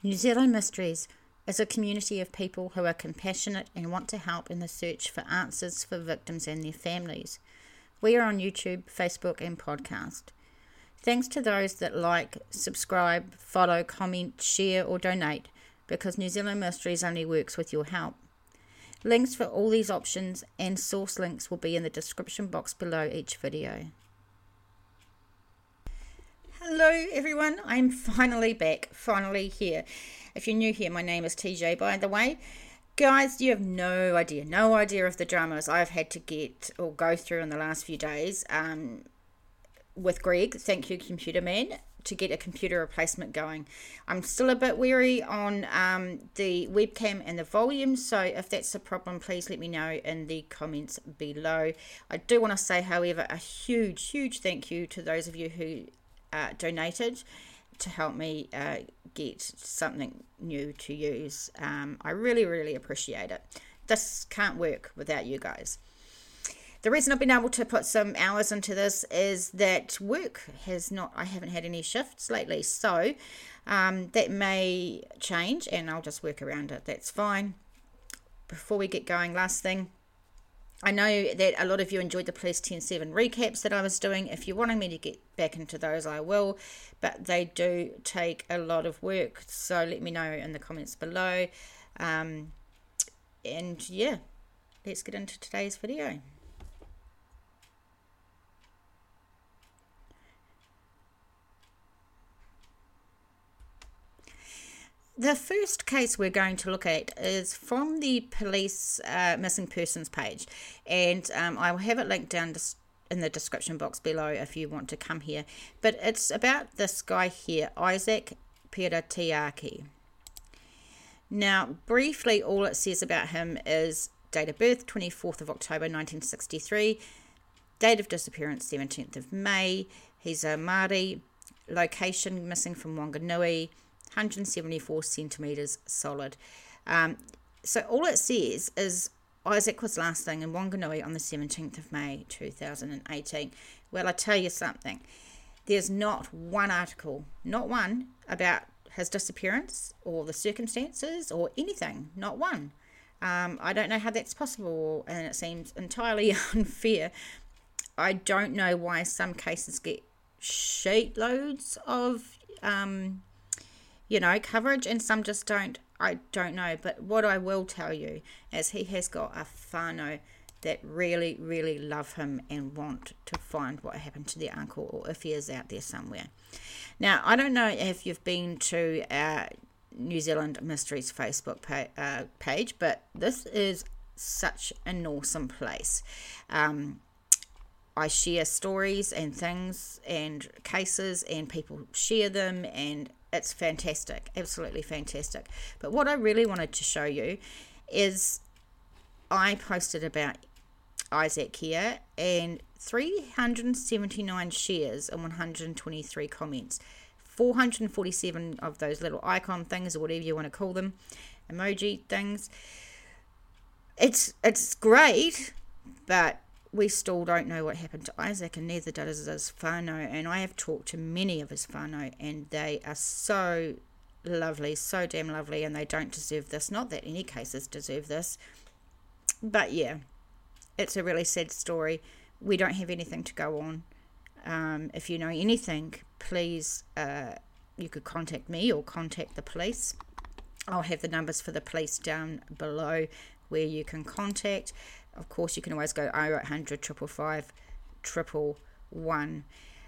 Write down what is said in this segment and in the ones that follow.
New Zealand Mysteries is a community of people who are compassionate and want to help in the search for answers for victims and their families. We are on YouTube, Facebook, and podcast. Thanks to those that like, subscribe, follow, comment, share, or donate, because New Zealand Mysteries only works with your help. Links for all these options and source links will be in the description box below each video. Hello everyone, I'm finally back, finally here. If you're new here, my name is TJ, by the way. Guys, you have no idea of the dramas I've had to get or go through in the last few days with Greg, thank you Computer Man, to get a computer replacement going. I'm still a bit wary on the webcam and the volume, so if that's a problem, please let me know in the comments below. I do want to say, however, a huge thank you to those of you who donated to help me get something new to use. I really appreciate it. This can't work without you guys. The reason I've been able to put some hours into this is that work I haven't had any shifts lately, so that may change and I'll just work around it. That's fine. Before we get going, last thing, I know that a lot of you enjoyed the Police 10-7 recaps that I was doing. If you're wanting me to get back into those, I will, but they do take a lot of work, so let me know in the comments below. And yeah, let's get into today's video. The first case we're going to look at is from the police missing persons page, and I will have it linked down in the description box below if you want to come here. But it's about this guy here, Isaac Peratiaki. Now, briefly, all it says about him is date of birth, 24th of October 1963, date of disappearance, 17th of May. He's a Māori, location missing from Wanganui, 174 centimetres solid. So all it says is Isaac was last seen in Wanganui on the 17th of May 2018. Well, I tell you something, there's not one article, not one, about his disappearance or the circumstances or anything, not one. I don't know how that's possible, and it seems entirely unfair. I don't know why some cases get sheet loads of coverage and some just don't. I don't know, but what I will tell you is he has got a whānau that really love him and want to find what happened to their uncle, or if he is out there somewhere. Now, I don't know if you've been to our New Zealand Mysteries Facebook page, but this is such an awesome place. I share stories and things and cases, and people share them, and it's fantastic, absolutely fantastic. But what I really wanted to show you is I posted about Isaac here, and 379 shares and 123 comments. 447 of those little icon things, or whatever you want to call them, emoji things. It's great, but we still don't know what happened to Isaac, and neither does his whānau. And I have talked to many of his whānau, and they are so lovely, so damn lovely, and they don't deserve this. Not that any cases deserve this, but yeah, it's a really sad story. We don't have anything to go on. If you know anything, please, you could contact me or contact the police. I'll have the numbers for the police down below where you can contact. Of course, you can always go 0800 555 111.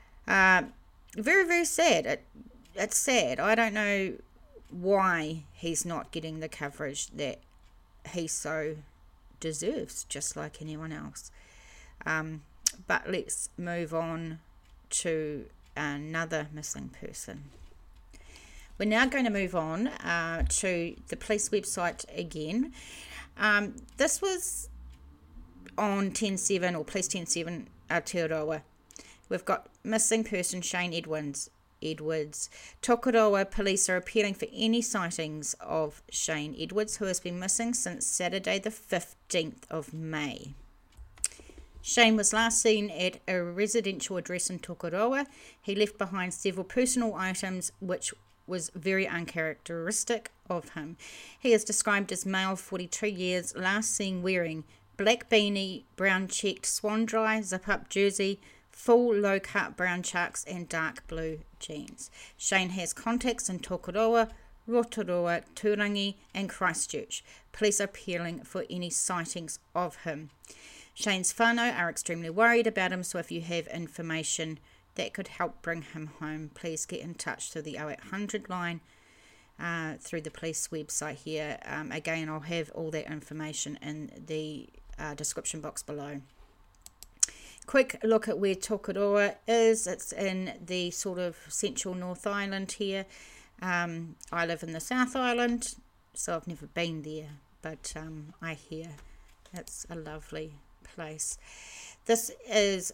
Very sad. It's sad. I don't know why he's not getting the coverage that he so deserves, just like anyone else. But let's move on to another missing person. We're now going to move on to the police website again. This was on 10-7 or Police 10-7 Aotearoa. We've got missing person Shane Edwards. Tokoroa police are appealing for any sightings of Shane Edwards, who has been missing since Saturday the 15th of May. Shane was last seen at a residential address in Tokoroa. He left behind several personal items which was very uncharacteristic of him. He is described as male, 42 years, last seen wearing black beanie, brown checked swan dry, zip-up jersey, full low-cut brown chucks and dark blue jeans. Shane has contacts in Tokoroa, Rotorua, Turangi and Christchurch. Police are appealing for any sightings of him. Shane's whānau are extremely worried about him, so if you have information that could help bring him home, please get in touch through the 0800 line, through the police website here. Again, I'll have all that information in the description box below. Quick look at where Tokoroa is. It's in the sort of central North Island here. I live in the South Island, so I've never been there, but I hear it's a lovely place. This is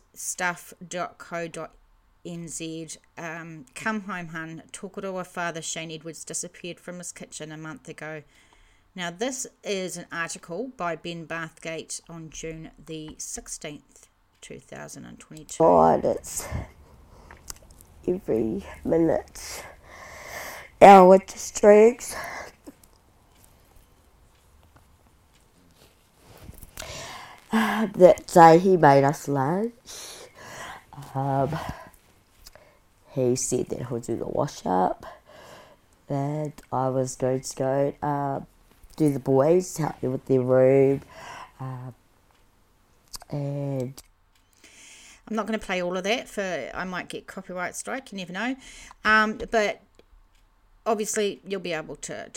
stuff.co.nz. Come home, hun. Tokoroa father Shane Edwards disappeared from his kitchen a month ago. Now, this is an article by Ben Bathgate on June the 16th, 2022. God, it's every minute, hour just drags. That day he made us lunch. He said that he'll do the wash up, and I was going to go do the boys, help them with their room, and I'm not going to play all of that, for I might get copyright strike, you never know. But obviously you'll be able to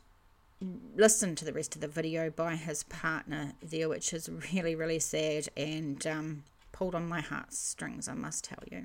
listen to the rest of the video by his partner there, which is really, really sad and pulled on my heartstrings, I must tell you.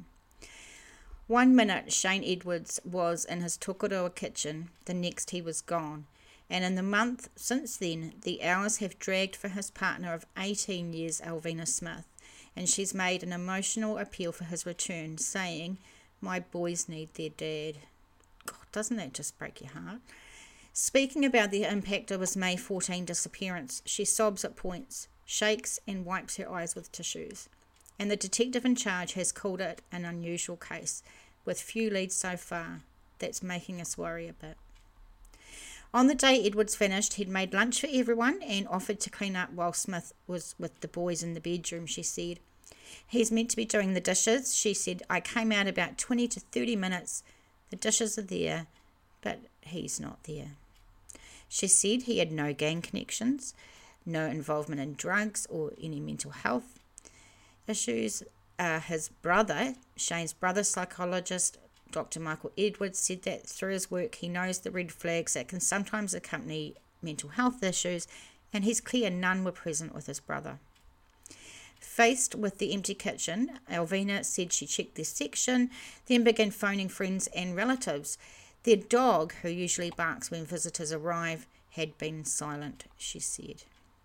1 minute Shane Edwards was in his Tokoroa kitchen, the next he was gone. And in the month since then, the hours have dragged for his partner of 18 years, Alvina Smith, and she's made an emotional appeal for his return, saying, "My boys need their dad." God, doesn't that just break your heart? Speaking about the impact of his May 14 disappearance, she sobs at points, shakes and wipes her eyes with tissues. And the detective in charge has called it an unusual case, with few leads so far. That's making us worry a bit. On the day Edwards vanished, he'd made lunch for everyone and offered to clean up while Smith was with the boys in the bedroom, she said. He's meant to be doing the dishes, she said. I came out about 20 to 30 minutes. The dishes are there, but he's not there. She said he had no gang connections, no involvement in drugs or any mental health issues. His brother, Shane's brother, psychologist, Dr. Michael Edwards, said that through his work he knows the red flags that can sometimes accompany mental health issues, and he's clear none were present with his brother. Faced with the empty kitchen, Alvina said she checked their section, then began phoning friends and relatives. Their dog, who usually barks when visitors arrive, had been silent, she said.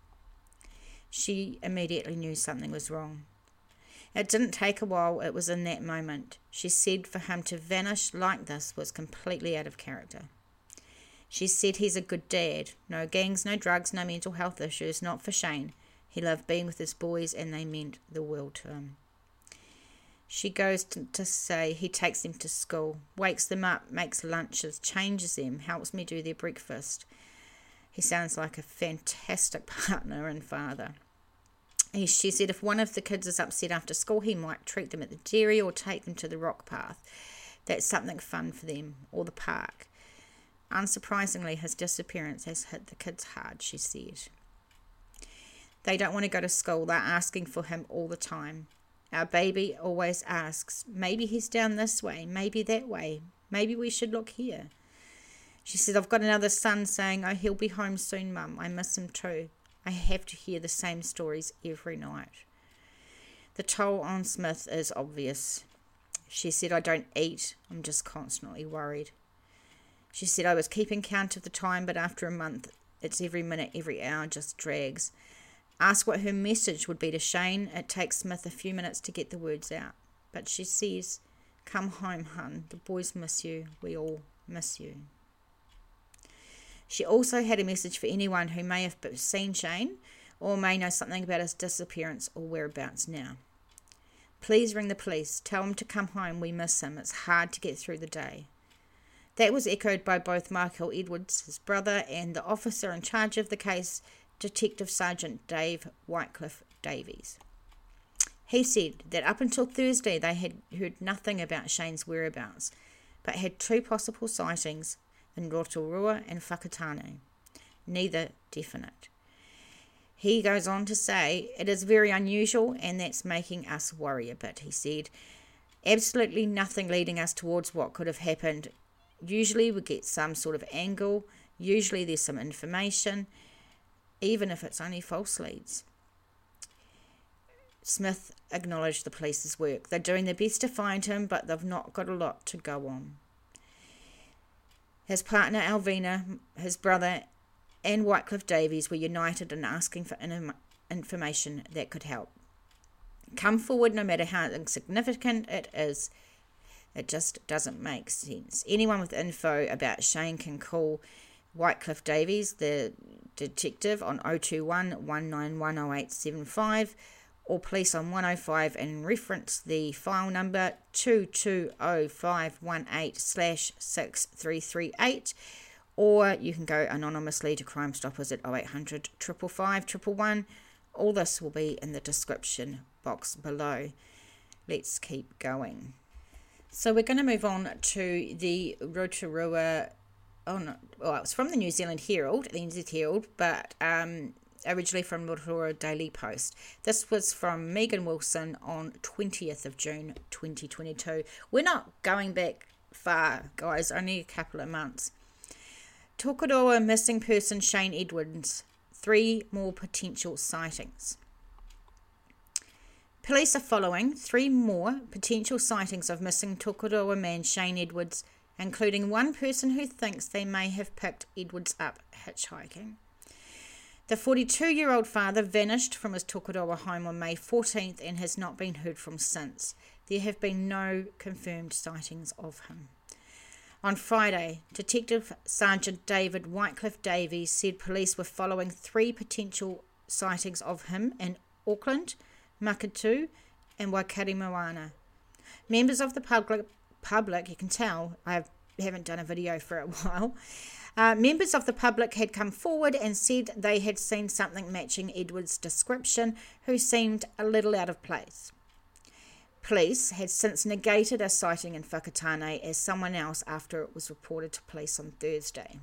She immediately knew something was wrong. It didn't take a while, it was in that moment. She said for him to vanish like this was completely out of character. She said he's a good dad. No gangs, no drugs, no mental health issues, not for Shane. He loved being with his boys and they meant the world to him. She goes to say he takes them to school, wakes them up, makes lunches, changes them, helps me do their breakfast. He sounds like a fantastic partner and father. She said if one of the kids is upset after school, he might treat them at the dairy or take them to the rock path. That's something fun for them, or the park. Unsurprisingly, his disappearance has hit the kids hard, she said. They don't want to go to school. They're asking for him all the time. Our baby always asks, maybe he's down this way, maybe that way, maybe we should look here. She said, I've got another son saying, oh, he'll be home soon, Mum. I miss him too. I have to hear the same stories every night. The toll on Smith is obvious. She said, I don't eat. I'm just constantly worried. She said, I was keeping count of the time, but after a month, it's every minute, every hour just drags. Asked what her message would be to Shane. It takes Smith a few minutes to get the words out. But she says, come home, hun. The boys miss you. We all miss you. She also had a message for anyone who may have seen Shane or may know something about his disappearance or whereabouts now. Please ring the police. Tell him to come home. We miss him. It's hard to get through the day. That was echoed by both Michael Edwards, his brother, and the officer in charge of the case, Detective Sergeant Dave Wycliffe Davies. He said that up until Thursday they had heard nothing about Shane's whereabouts, but had two possible sightings in Rotorua and Whakatane, neither definite. He goes on to say, "It is very unusual and that's making us worry a bit," he said. "Absolutely nothing leading us towards what could have happened. Usually we get some sort of angle, usually there's some information, even if it's only false leads." Smith acknowledged the police's work. They're doing their best to find him, but they've not got a lot to go on. His partner Alvina, his brother, and Wycliffe Davies were united in asking for information that could help. Come forward no matter how insignificant it is. It just doesn't make sense. Anyone with info about Shane can call Wycliffe Davies, the detective, on 021 191 0875 or police on 105 and reference the file number 220518/6338, or you can go anonymously to Crime Stoppers at 0800 555 111. All this will be in the description box below. Let's keep going. So we're going to move on to the Rotorua. It was from the New Zealand Herald, but originally from Rotorua Daily Post. This was from Megan Wilson on 20th of June 2022. We're not going back far, guys, only a couple of months. Tokoroa missing person Shane Edwards, 3 more potential sightings. Police are following 3 more potential sightings of missing Tokoroa man Shane Edwards, including one person who thinks they may have picked Edwards up hitchhiking. The 42-year-old father vanished from his Tokoroa home on May 14th and has not been heard from since. There have been no confirmed sightings of him. On Friday, Detective Sergeant David Wycliffe Davies said police were following 3 potential sightings of him in Auckland, Makatu and Waikaremoana. Members of the public, you can tell I haven't done a video for a while, members of the public had come forward and said they had seen something matching Edwards' description, who seemed a little out of place. Police had since negated a sighting in Whakatane as someone else after it was reported to police on Thursday.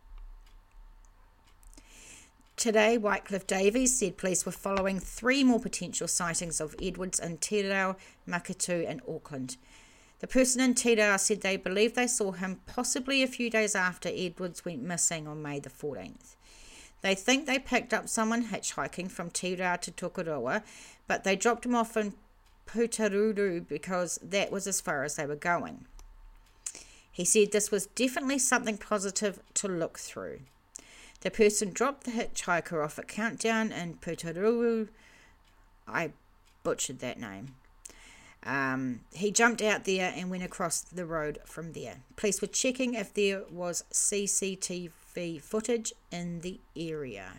Today, Wycliffe Davies said police were following 3 more potential sightings of Edwards in Te Reo, Makatu and Auckland. The person in Te Reo said they believe they saw him possibly a few days after Edwards went missing on May the 14th. They think they picked up someone hitchhiking from Te Reo to Tokoroa, but they dropped him off in Putaruru because that was as far as they were going. He said this was definitely something positive to look through. The person dropped the hitchhiker off at Countdown in Putaruru. I butchered that name. He jumped out there and went across the road from there. Police were checking if there was CCTV footage in the area.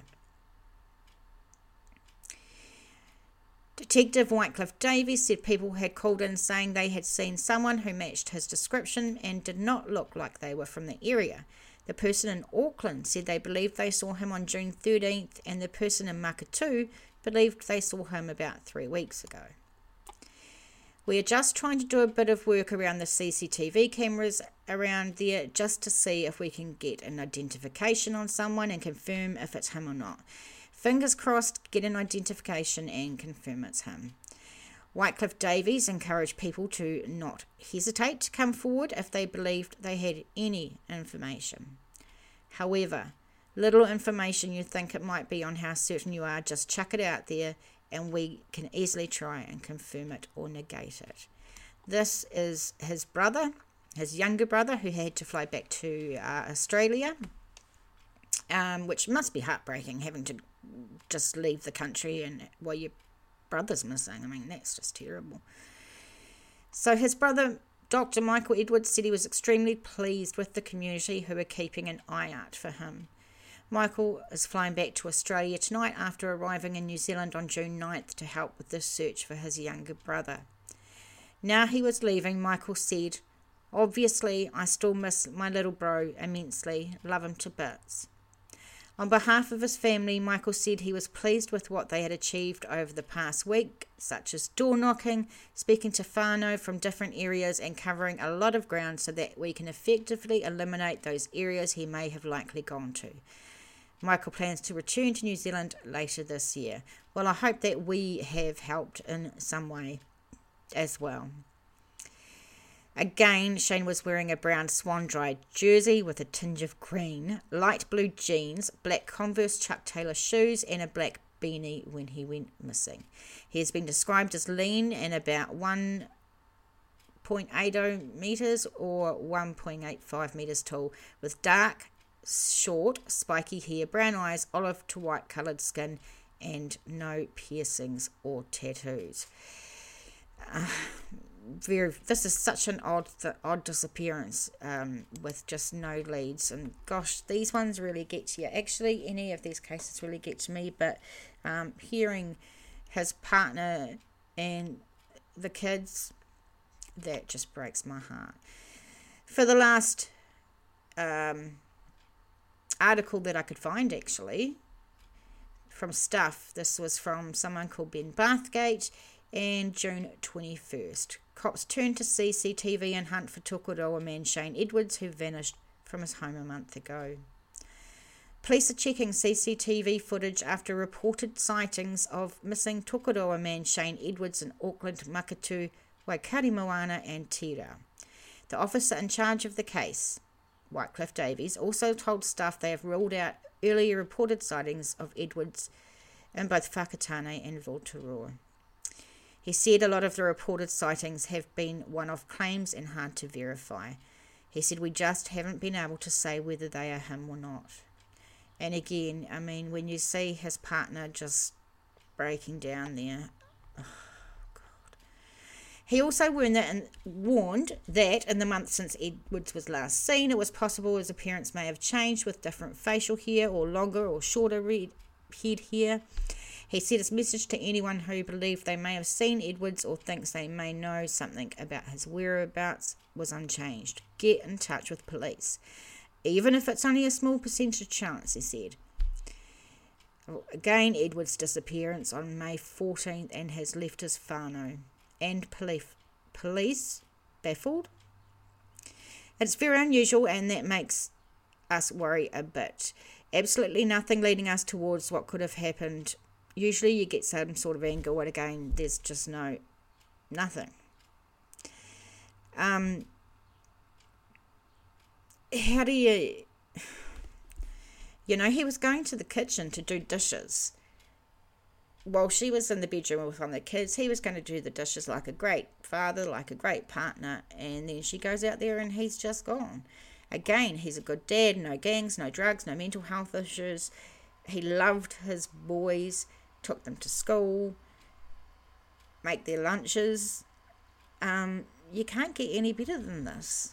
Detective Wycliffe Davies said people had called in saying they had seen someone who matched his description and did not look like they were from the area. The person in Auckland said they believed they saw him on June 13th, and the person in Makatu believed they saw him about 3 weeks ago. We are just trying to do a bit of work around the CCTV cameras around there just to see if we can get an identification on someone and confirm if it's him or not. Fingers crossed, get an identification and confirm it's him. Wycliffe Davies encouraged people to not hesitate to come forward if they believed they had any information. However, little information you think it might be on how certain you are, just chuck it out there and we can easily try and confirm it or negate it. This is his brother, his younger brother, who had to fly back to Australia, which must be heartbreaking, having to just leave the country and your brother's missing. I mean, that's just terrible. So his brother, Dr. Michael Edwards, said he was extremely pleased with the community who are keeping an eye out for him. Michael is flying back to Australia tonight after arriving in New Zealand on June 9th to help with the search for his younger brother. Now he was leaving, Michael said, Obviously, I still miss my little bro immensely, love him to bits. On behalf of his family, Michael said he was pleased with what they had achieved over the past week, such as door knocking, speaking to whānau from different areas and covering a lot of ground so that we can effectively eliminate those areas he may have likely gone to. Michael plans to return to New Zealand later this year. Well, I hope that we have helped in some way as well. Again, Shane was wearing a brown swan-dried jersey with a tinge of green, light blue jeans, black Converse Chuck Taylor shoes, and a black beanie when he went missing. He has been described as lean and about 1.80 metres or 1.85 metres tall, with dark, short, spiky hair, brown eyes, olive to white coloured skin, and no piercings or tattoos. This is such an odd disappearance with just no leads, and gosh, these ones really get to you. Actually, any of these cases really get to me, but hearing his partner and the kids, that just breaks my heart. For the last article that I could find, actually, from Stuff, this was from someone called Ben Bathgate, and June 21st. Cops turned to CCTV and hunt for Tokoroa man Shane Edwards, who vanished from his home a month ago. Police are checking CCTV footage after reported sightings of missing Tokoroa man Shane Edwards in Auckland, Makatu, Waikaremoana and Tira. The officer in charge of the case, Whitecliffe Davies, also told staff they have ruled out earlier reported sightings of Edwards in both Whakatane and Rotorua. He said a lot of the reported sightings have been one-off claims and hard to verify. He said we just haven't been able to say whether they are him or not. And again, I mean, when you see his partner just breaking down there, oh God. He also warned that in the month since Edwards was last seen, it was possible his appearance may have changed with different facial hair or longer or shorter head hair. He said his message to anyone who believed they may have seen Edwards or thinks they may know something about his whereabouts was unchanged. Get in touch with police. Even if it's only a small percentage chance, he said. Again, Edwards' disappearance on May 14th and has left his whānau and police baffled. It's very unusual and that makes us worry a bit. Absolutely nothing leading us towards what could have happened. Usually you get some sort of angle, and again, there's just nothing. How do you... he was going to the kitchen to do dishes. While she was in the bedroom with one of the kids, he was going to do the dishes like a great father, like a great partner, and then she goes out there and he's just gone. Again, he's a good dad, no gangs, no drugs, no mental health issues. He loved his boys, took them to school, make their lunches. You can't get any better than this.